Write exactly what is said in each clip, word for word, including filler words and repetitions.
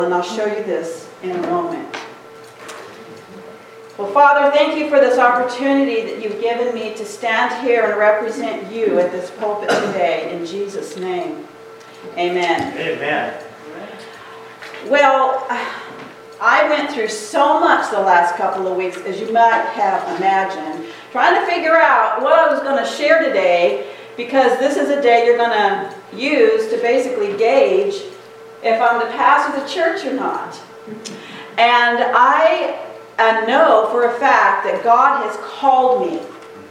And I'll show you this in a moment. Well, Father, thank you for this opportunity that you've given me to stand here and represent you at this pulpit today. In Jesus' name, amen. Amen. Well, I went through so much the last couple of weeks, as you might have imagined, trying to figure out what I was going to share today, because this is a day you're going to use to basically gauge if I'm the pastor of the church or not. And I uh, know for a fact that God has called me.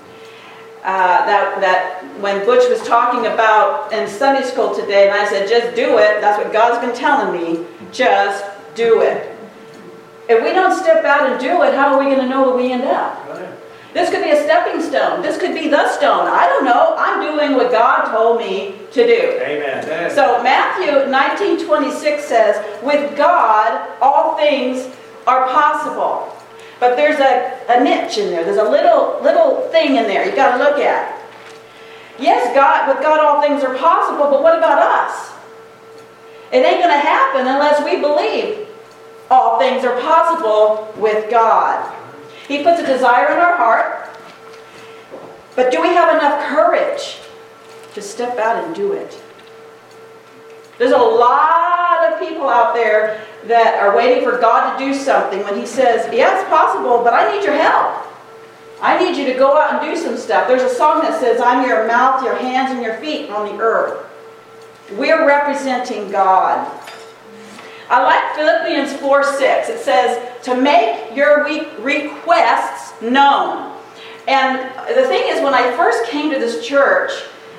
Uh, that, that when Butch was talking about in Sunday school today, and I said, just do it, that's what God's been telling me, just do it. If we don't step out and do it, how are we going to know where we end up? Right. This could be a stepping stone. This could be the stone. I don't know. I'm doing what God told me to do. Amen. So Matthew nineteen twenty-six says, with God, all things are possible. But there's a, a niche in there. There's a little, little thing in there you got to look at. Yes, God, with God, all things are possible, but what about us? It ain't going to happen unless we believe all things are possible with God. He puts a desire in our heart, but do we have enough courage to step out and do it? There's a lot of people out there that are waiting for God to do something when He says, yeah, it's possible, but I need your help. I need you to go out and do some stuff. There's a song that says, I'm your mouth, your hands, and your feet on the earth. We're representing God. I like Philippians four six. It says, to make your requests known. And the thing is, when I first came to this church,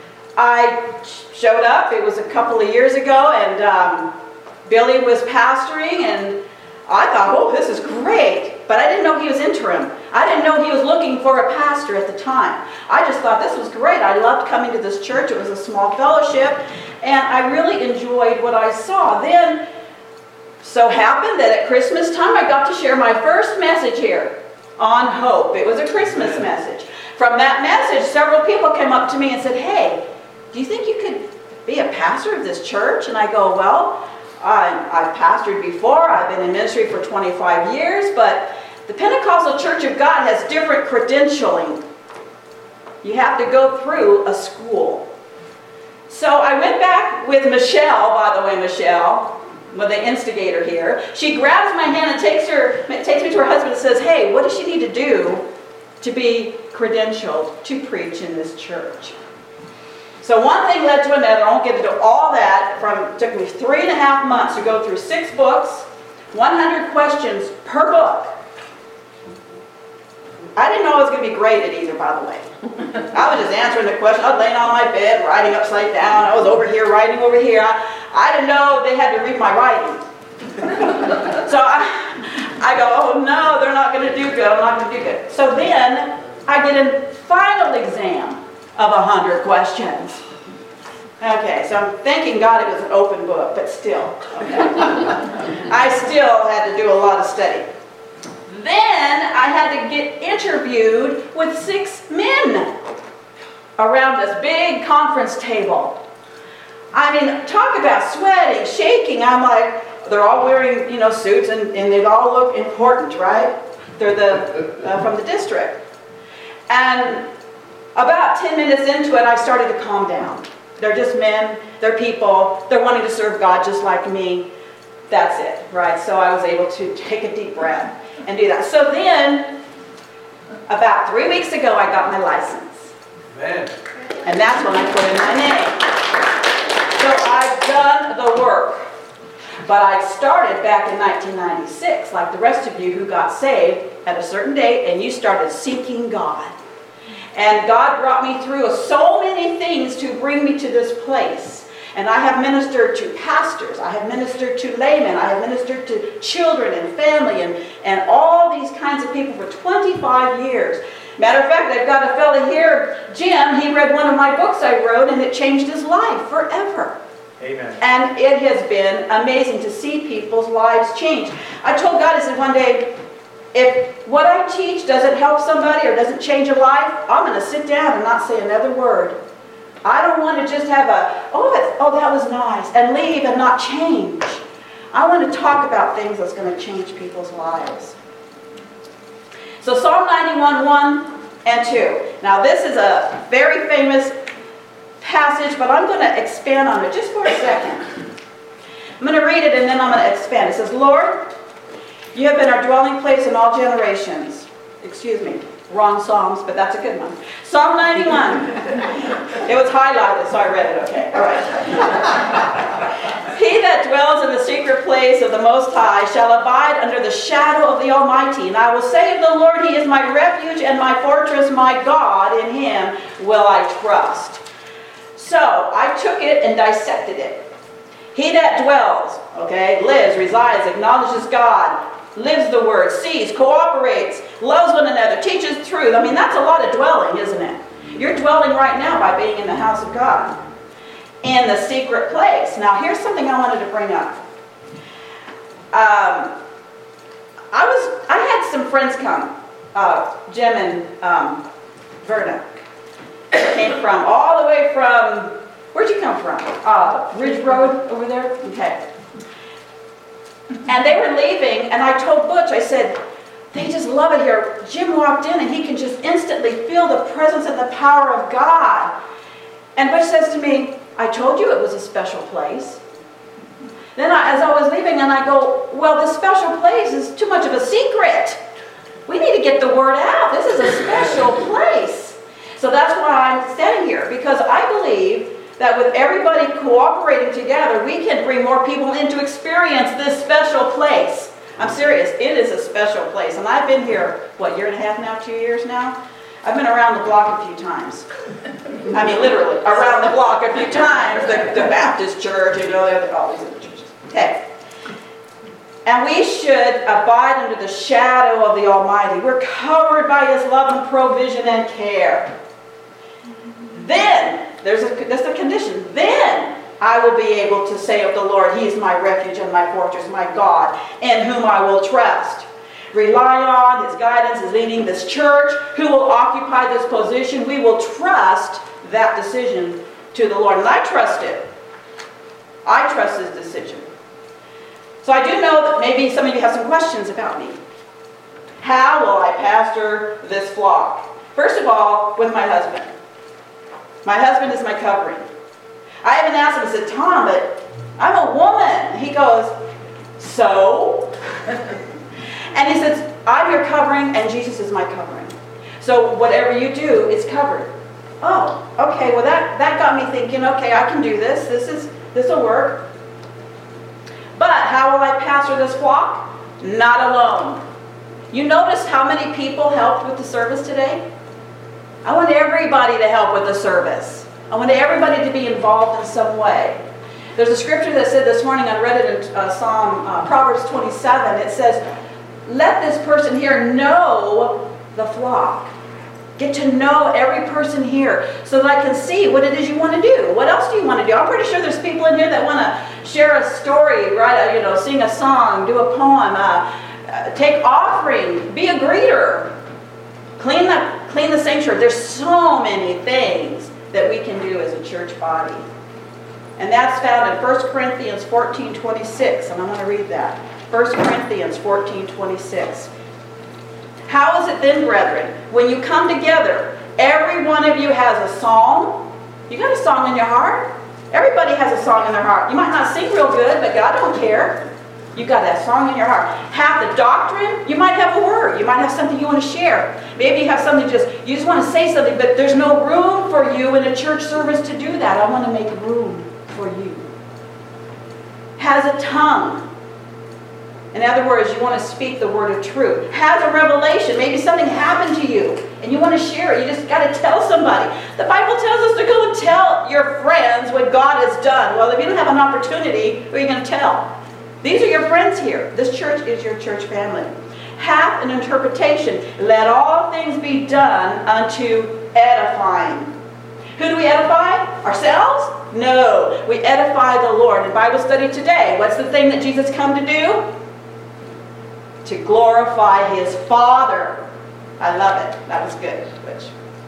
I showed up. It was a couple of years ago, and um, Billy was pastoring, and I thought, oh, this is great. But I didn't know he was interim. I didn't know he was looking for a pastor at the time. I just thought this was great. I loved coming to this church. It was a small fellowship, and I really enjoyed what I saw. Then, so happened that at Christmas time, I got to share my first message here on hope. It was a Christmas message. From that message, several people came up to me and said, hey, do you think you could be a pastor of this church? And I go, well, I, I've pastored before. I've been in ministry for twenty-five years, but the Pentecostal Church of God has different credentialing. You have to go through a school. So I went back with Michelle, by the way, Michelle, with the instigator here. She grabs my hand and takes her, takes me to her husband and says, hey, what does she need to do to be credentialed to preach in this church? So one thing led to another. I won't get into all that. From, it took me three and a half months to go through six books, one hundred questions per book. I didn't know I was going to be great at either, by the way. I was just answering the question. I was laying on my bed, writing upside down. I was over here, writing over here. I, I didn't know they had to read my writing. So I, I go, oh no, they're not going to do good. I'm not going to do good. So then I get a final exam of a hundred questions. Okay, so I'm thanking God it was an open book, but still. Okay. I still had to do a lot of study. Then I had to get interviewed with six men around this big conference table. I mean, talk about sweating, shaking. I'm like, they're all wearing, you know, suits, and, and they all look important, right? They're the uh, from the district. And about ten minutes into it, I started to calm down. They're just men, they're people, they're wanting to serve God just like me. That's it, right? So I was able to take a deep breath and do that. So then, about three weeks ago, I got my license. Amen. And that's when I put in my name. So I've done the work. But I started back in nineteen ninety-six, like the rest of you who got saved at a certain date, and you started seeking God. And God brought me through so many things to bring me to this place. And I have ministered to pastors, I have ministered to laymen, I have ministered to children and family and, and all these kinds of people for twenty-five years. Matter of fact, I've got a fellow here, Jim, he read one of my books I wrote and it changed his life forever. Amen. And it has been amazing to see people's lives change. I told God, I said one day, if what I teach doesn't help somebody or doesn't change a life, I'm going to sit down and not say another word. I don't want to just have a, oh, it's, oh, that was nice, and leave and not change. I want to talk about things that's going to change people's lives. So Psalm ninety-one, one and two. Now this is a very famous passage, but I'm going to expand on it just for a second. I'm going to read it and then I'm going to expand. It says, Lord, you have been our dwelling place in all generations. Excuse me, wrong Psalms, but that's a good one. Psalm ninety-one. It was highlighted, so I read it, okay. All right. He that dwells in the secret place of the Most High shall abide under the shadow of the Almighty. And I will say of the Lord, He is my refuge and my fortress, my God. In Him will I trust. So I took it and dissected it. He that dwells, okay, lives, resides, acknowledges God, lives the word, sees, cooperates, loves one another, teaches truth. I mean, that's a lot of dwelling, isn't it? You're dwelling right now by being in the house of God, in the secret place. Now, here's something I wanted to bring up. Um, I was, I had some friends come, uh, Jim and um, Verna. They came from all the way from, where'd you come from? Uh, Ridge Road over there? Okay. And they were leaving, and I told Butch, I said, they just love it here. Jim walked in, and he can just instantly feel the presence and the power of God. And Butch says to me, I told you it was a special place. Then I, as I was leaving, and I go, well, this special place is too much of a secret. We need to get the word out. This is a special place. So that's why I'm standing here, because I believe that with everybody cooperating together, we can bring more people in to experience this special place. I'm serious. It is a special place. And I've been here, what, year and a half now, two years now? I've been around the block a few times. I mean, literally, around the block a few times. The, the Baptist church, you know, all these other churches. Okay. And we should abide under the shadow of the Almighty. We're covered by His love and provision and care. Then, there's a, that's the condition. Then I will be able to say of the Lord, He is my refuge and my fortress, my God, in whom I will trust. Rely on His guidance, His leading, this church, who will occupy this position. We will trust that decision to the Lord. And I trust it. I trust His decision. So I do know that maybe some of you have some questions about me. How will I pastor this flock? First of all, with my husband. My husband is my covering. I even asked him, I said, Tom, but I'm a woman. He goes, so? And he says, I'm your covering and Jesus is my covering. So whatever you do is covered. Oh, okay, well that, that got me thinking, okay, I can do this. This is this will work. But how will I pastor this flock? Not alone. You notice how many people helped with the service today? I want everybody to help with the service. I want everybody to be involved in some way. There's a scripture that said this morning, I read it in uh, Psalm, uh, Proverbs twenty-seven. It says, let this person here know the flock. Get to know every person here so that I can see what it is you want to do. What else do you want to do? I'm pretty sure there's people in here that want to share a story, write, you know, sing a song, do a poem, uh, uh, take offering, be a greeter, clean the Clean the sanctuary. There's so many things that we can do as a church body. And that's found in First Corinthians fourteen twenty-six. And I'm going to read that. First Corinthians fourteen twenty-six. How is it then, brethren? When you come together, every one of you has a psalm. You got a song in your heart? Everybody has a song in their heart. You might not sing real good, but God don't care. You got that song in your heart. Have the doctrine. You might have a word. You might have something you want to share. Maybe you have something just, you just want to say something, but there's no room for you in a church service to do that. I want to make room for you. Has a tongue. In other words, you want to speak the word of truth. Has a revelation. Maybe something happened to you and you want to share it. You just got to tell somebody. The Bible tells us to go and tell your friends what God has done. Well, if you don't have an opportunity, who are you going to tell? These are your friends here. This church is your church family. Hath an interpretation. Let all things be done unto edifying. Who do we edify? Ourselves? No. We edify the Lord. In Bible study today, what's the thing that Jesus come to do? To glorify His Father. I love it. That was good. Which?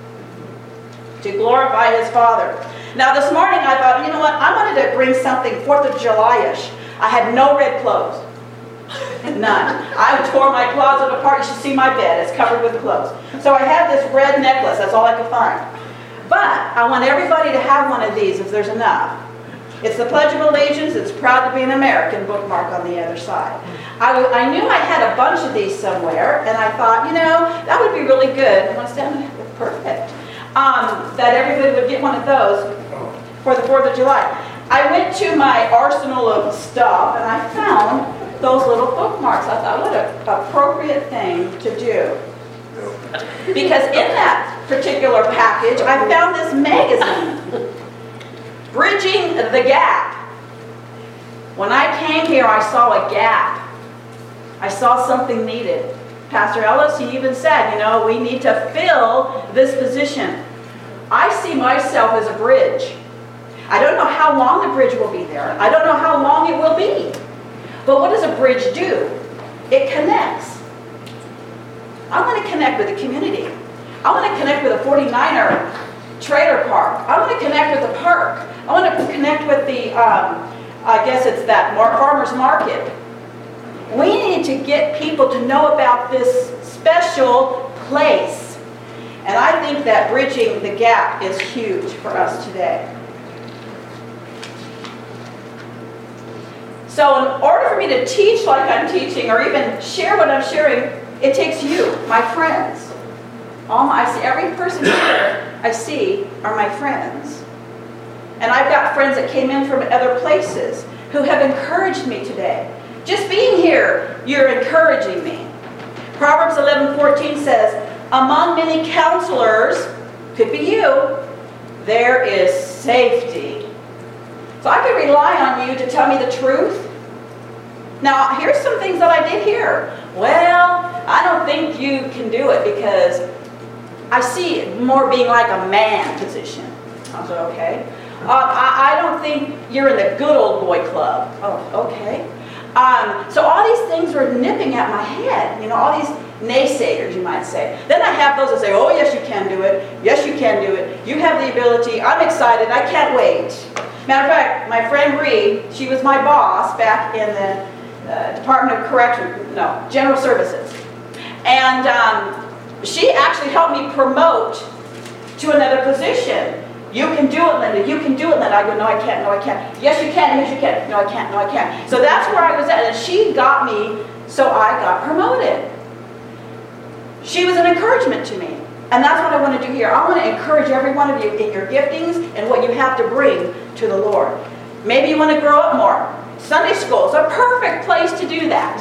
To glorify His Father. Now this morning I thought, you know what? I wanted to bring something fourth of July-ish. I had no red clothes. None. I tore my closet apart. You should see my bed. It's covered with clothes. So I had this red necklace. That's all I could find. But I want everybody to have one of these if there's enough. It's the Pledge of Allegiance. It's proud to be an American bookmark on the other side. I, I knew I had a bunch of these somewhere, and I thought, you know, that would be really good. You want to stand? Perfect. Um, that everybody would get one of those for the fourth of July. I went to my arsenal of stuff, and I found those little bookmarks. I thought, what an appropriate thing to do. Because in that particular package, I found this magazine, Bridging the Gap. When I came here, I saw a gap. I saw something needed. Pastor Ellis, he even said, you know, we need to fill this position. I see myself as a bridge. I don't know how long the bridge will be there. I don't know how long it will be. But what does a bridge do? It connects. I want to connect with the community. I want to connect with a forty-niner trailer park. I want to connect with the park. I want to connect with the, um, I guess it's that farmer's market. We need to get people to know about this special place. And I think that bridging the gap is huge for us today. So in order for me to teach like I'm teaching, or even share what I'm sharing, it takes you, my friends. All my, I see every person here I see are my friends. And I've got friends that came in from other places who have encouraged me today. Just being here, you're encouraging me. Proverbs eleven fourteen says, among many counselors, could be you, there is safety. So I can rely on you to tell me the truth. Now, here's some things that I did here. Well, I don't think you can do it because I see it more being like a man position. I said, okay. Uh, I, I don't think you're in the good old boy club. Oh, okay. Um, so all these things were nipping at my head. You know, all these naysayers, you might say. Then I have those that say, oh, yes, you can do it. Yes, you can do it. You have the ability. I'm excited. I can't wait. Matter of fact, my friend Ree, she was my boss back in the uh, Department of Correction, no, General Services. And um, she actually helped me promote to another position. You can do it, Linda. You can do it, Linda. I go, no, I can't. No, I can't. Yes, you can. Yes, you can. No, I can't. No, I can't. So that's where I was at. And she got me, so I got promoted. She was an encouragement to me. And that's what I want to do here. I want to encourage every one of you in your giftings and what you have to bring to the Lord. Maybe you want to grow up more. Sunday school is a perfect place to do that.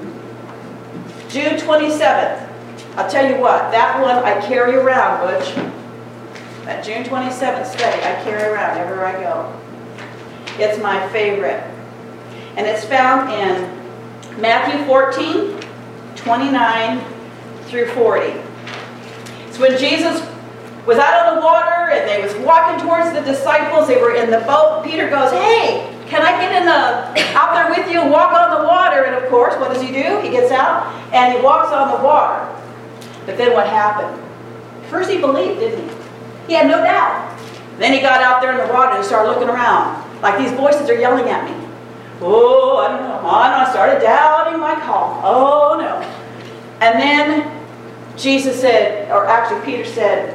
June twenty-seventh. I'll tell you what, that one I carry around, Butch. That June twenty-seventh study I carry around everywhere I go. It's my favorite. And it's found in Matthew fourteen, twenty-nine through forty. It's when Jesus was out on the water and they was walking towards the disciples. They were in the boat. Peter goes, hey, can I get in the, out there with you and walk on the water? And of course, what does he do? He gets out and he walks on the water. But then what happened? First he believed, didn't he? He had no doubt. Then he got out there in the water and started looking around. Like these voices are yelling at me. Oh, I don't know. Oh, no. I started doubting my call. Oh, no. And then Jesus said, or actually Peter said,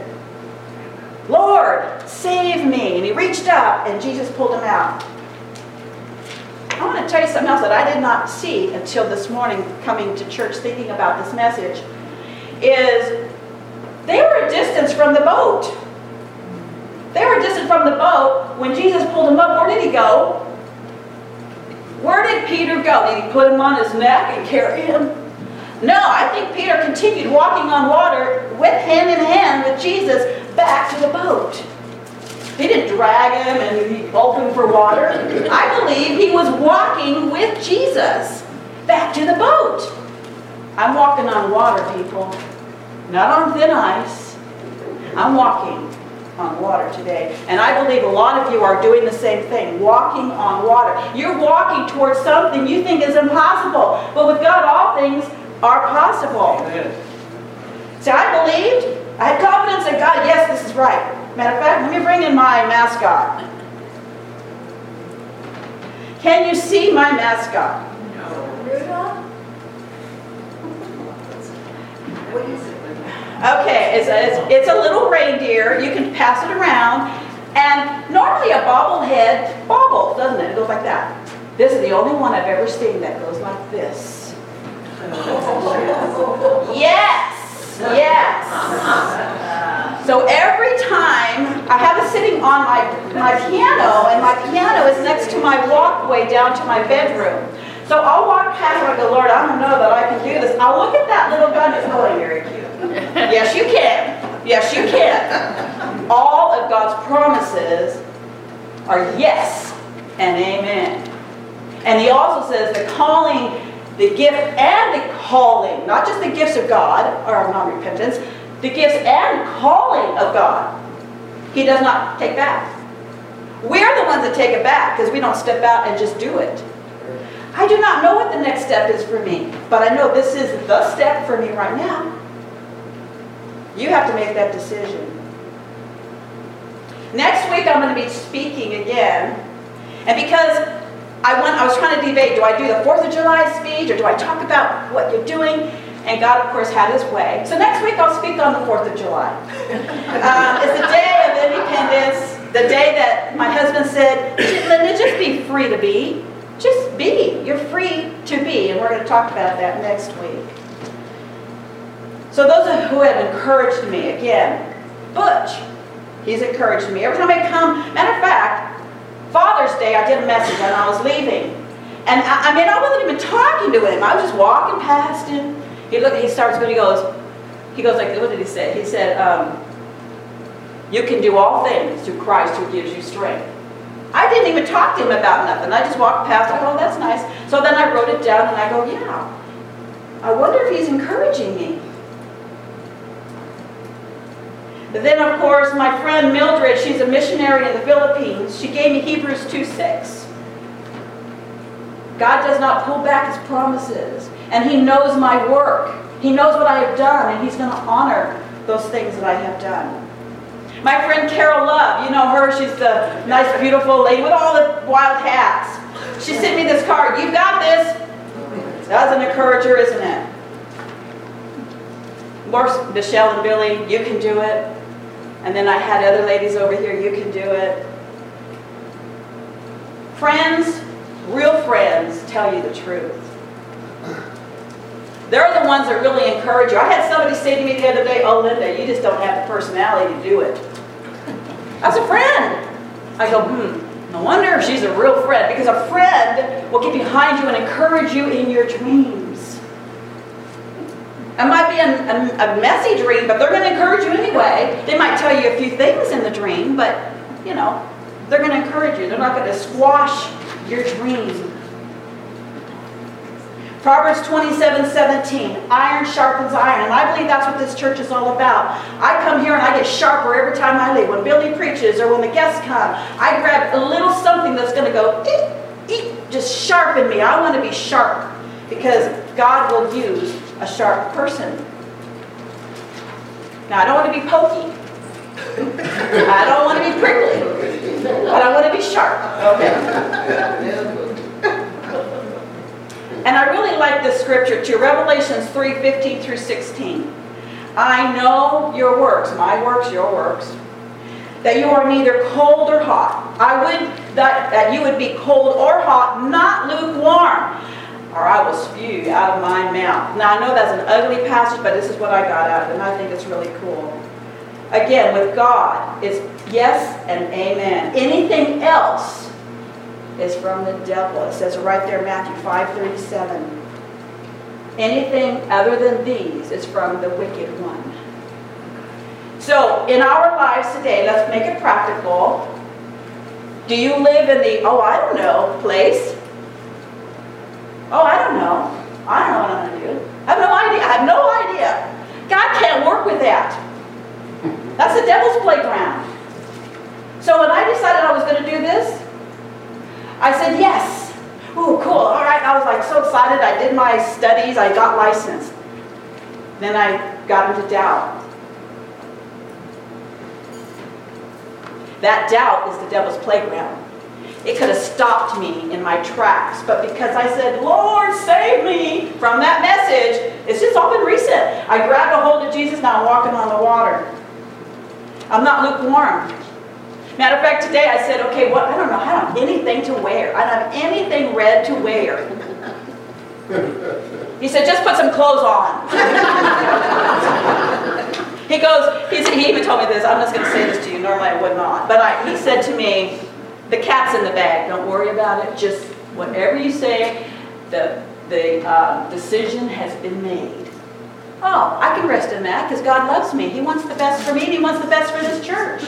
Lord, save me. And he reached up and Jesus pulled him out. I want to tell you something else that I did not see until this morning coming to church thinking about this message. Is they were a distance from the boat. They were distant from the boat. When Jesus pulled him up, where did he go? Where did Peter go? Did he put him on his neck and carry him? No, I think Peter continued walking on water with hand in hand with Jesus back to the boat. He didn't drag him and he opened for water. I believe he was walking with Jesus back to the boat. I'm walking on water, people. Not on thin ice. I'm walking on water today. And I believe a lot of you are doing the same thing, walking on water. You're walking towards something you think is impossible. But with God, all things are possible. Amen. See, I believed. I had confidence in God. Yes, this is right. Matter of fact, let me bring in my mascot. Can you see my mascot? Rudolph? What is it? Okay, it's a, it's, it's a little reindeer. You can pass it around. And normally a bobblehead bobbles, doesn't it? It goes like that. This is the only one I've ever seen that goes like this. Yes! Yes! So every time, I have it sitting on my, my piano, and my piano is next to my walkway down to my bedroom. So I'll walk past and I go, Lord, I don't know that I can do this. I'll look at that little gun. It's going very cute. Yes, you can. Yes, you can. All of God's promises are yes and amen. And he also says the calling, the gift and the calling, not just the gifts of God, or non-repentance, the gifts and calling of God, he does not take back. We're the ones that take it back because we don't step out and just do it. I do not know what the next step is for me, but I know this is the step for me right now. You have to make that decision. Next week I'm going to be speaking again, and because I went, I was trying to debate, do I do the fourth of July speech or do I talk about what you're doing? And God, of course, had his way. So next week I'll speak on the fourth of July. Um, it's the day of independence, the day that my husband said, Linda, just be free to be. Just be. You're free to be. And we're going to talk about that next week. So those who have encouraged me, again, Butch, he's encouraged me. Every time I come, matter of fact, Father's Day I did a message and I was leaving. And I, I mean, I wasn't even talking to him. I was just walking past him. He looked, he starts going, he goes, he goes like, what did he say? He said, um, you can do all things through Christ who gives you strength. I didn't even talk to him about nothing. I just walked past, I go, oh, that's nice. So then I wrote it down and I go, yeah, I wonder if he's encouraging me. But then, of course, my friend Mildred, she's a missionary in the Philippines. She gave me Hebrews two six. God does not pull back his promises. And he knows my work. He knows what I have done, and he's going to honor those things that I have done. My friend Carol Love, you know her, she's the nice, beautiful lady with all the wild hats. She sent me this card. You've got this. That's an encourager, isn't it? Of course, Michelle and Billy, you can do it. And then I had other ladies over here, you can do it. Friends, real friends, tell you the truth. They're the ones that really encourage you. I had somebody say to me the other day, oh, Linda, you just don't have the personality to do it. That's a friend. I go, hmm, no wonder she's a real friend, because a friend will get behind you and encourage you in your dreams. It might be a, a, a messy dream, but they're going to encourage you anyway. They might tell you a few things in the dream, but, you know, they're going to encourage you. They're not going to squash your dream. Proverbs twenty-seven seventeen, iron sharpens iron. And I believe that's what this church is all about. I come here and I get sharper every time I leave. When Billy preaches or when the guests come, I grab a little something that's going to go, eek, eek, just sharpen me. I want to be sharp because God will use a sharp person. Now, I don't want to be pokey. I don't want to be prickly. But I want to be sharp. Okay. And I really like this scripture too, Revelations three fifteen through sixteen. I know your works, my works, your works, that you are neither cold or hot. I would that, that you would be cold or hot, not lukewarm, or I will spew you out of my mouth. Now I know that's an ugly passage, but this is what I got out of it, and I think it's really cool. Again, with God, it's yes and amen. Anything else is from the devil. It says right there, Matthew five thirty-seven. Anything other than these is from the wicked one. So, in our lives today, let's make it practical. Do you live in the, oh, I don't know, place? Oh, I don't know. I don't know what I'm going to do. I have no idea. I have no idea. God can't work with that. That's the devil's playground. So when I decided I was going to do this, I said, yes. Ooh, cool. All right. I was like so excited. I did my studies. I got licensed. Then I got into doubt. That doubt is the devil's playground. it could have stopped me in my tracks. But because I said, Lord, save me from that message, it's just all been recent. I grabbed a hold of Jesus, now I'm walking on the water. I'm not lukewarm. Matter of fact, today I said, okay, what? I don't know. I don't have anything to wear. I don't have anything red to wear. He said, just put some clothes on. He goes, he, he even told me this. I'm just going to say this to you. Normally I would not. But I, he said to me, the cat's in the bag. Don't worry about it. Just whatever you say, the, the uh, decision has been made. Oh, I can rest in that because God loves me. He wants the best for me and He wants the best for this church.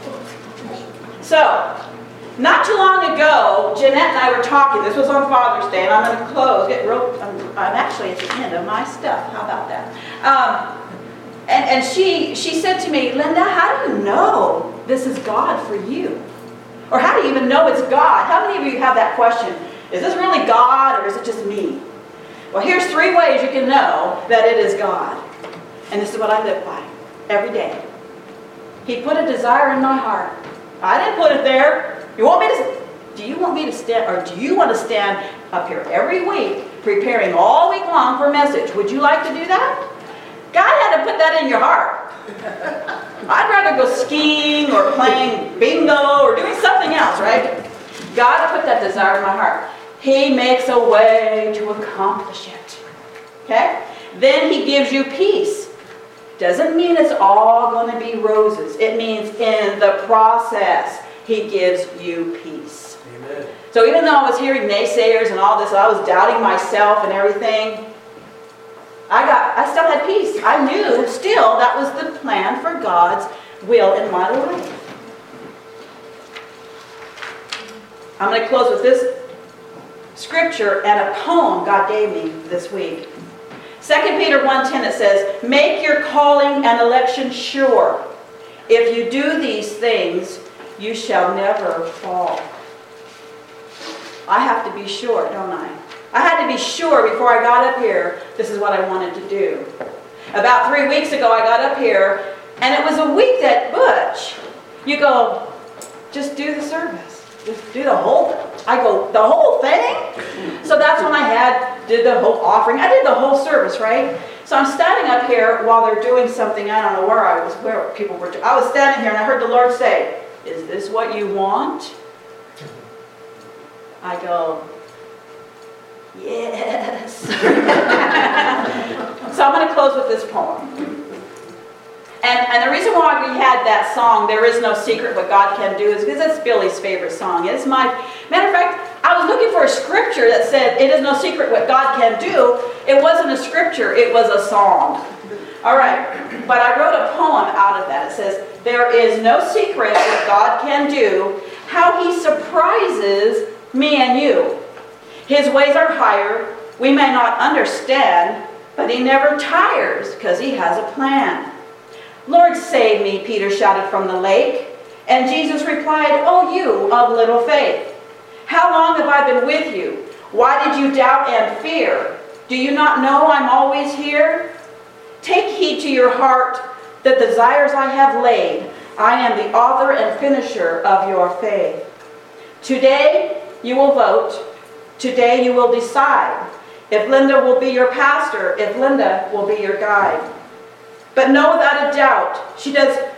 So, not too long ago, Jeanette and I were talking. This was on Father's Day, and I'm going to close. Get real, I'm, I'm actually at the end of my stuff. How about that? Um, and and she, she said to me, Linda, how do you know this is God for you? Or how do you even know it's God? How many of you have that question? Is this really God or is it just me? Well, here's three ways you can know that it is God. And this is what I live by every day. He put a desire in my heart. I didn't put it there. You want me to, do you want me to stand, or do you want to stand up here every week preparing all week long for a message? Would you like to do that? God had to put that in your heart. I'd rather go skiing or playing bingo or doing something else, right? God put that desire in my heart. He makes a way to accomplish it. Okay? Then He gives you peace. Doesn't mean it's all going to be roses. It means in the process, He gives you peace. Amen. So even though I was hearing naysayers and all this, I was doubting myself and everything, I got, I still had peace. I knew still that was the plan for God's will in my life. I'm going to close with this scripture and a poem God gave me this week. Second Peter one ten, it says, make your calling and election sure. If you do these things, you shall never fall. I have to be sure, don't I? I had to be sure before I got up here, this is what I wanted to do. About three weeks ago, I got up here, and it was a week that, Butch, you go, just do the service. Just do the whole, I go, the whole thing? So that's when I had, did the whole offering. I did the whole service, right? So I'm standing up here while they're doing something. I don't know where I was, where people were. I was standing here and I heard the Lord say, is this what you want? I go, yes. So I'm going to close with this poem. And, and the reason why we had that song, There Is No Secret What God Can Do, is because it's Billy's favorite song. It's my, matter of fact, I was looking for a scripture that said, it is no secret what God can do. It wasn't a scripture, it was a song. All right, but I wrote a poem out of that. It says, there is no secret what God can do, how He surprises me and you. His ways are higher, we may not understand, but He never tires because He has a plan. Lord, save me, Peter shouted from the lake. And Jesus replied, oh, you of little faith. How long have I been with you? Why did you doubt and fear? Do you not know I'm always here? Take heed to your heart, the desires I have laid. I am the author and finisher of your faith. Today you will vote. Today you will decide if Linda will be your pastor, if Linda will be your guide. But know without a doubt, she does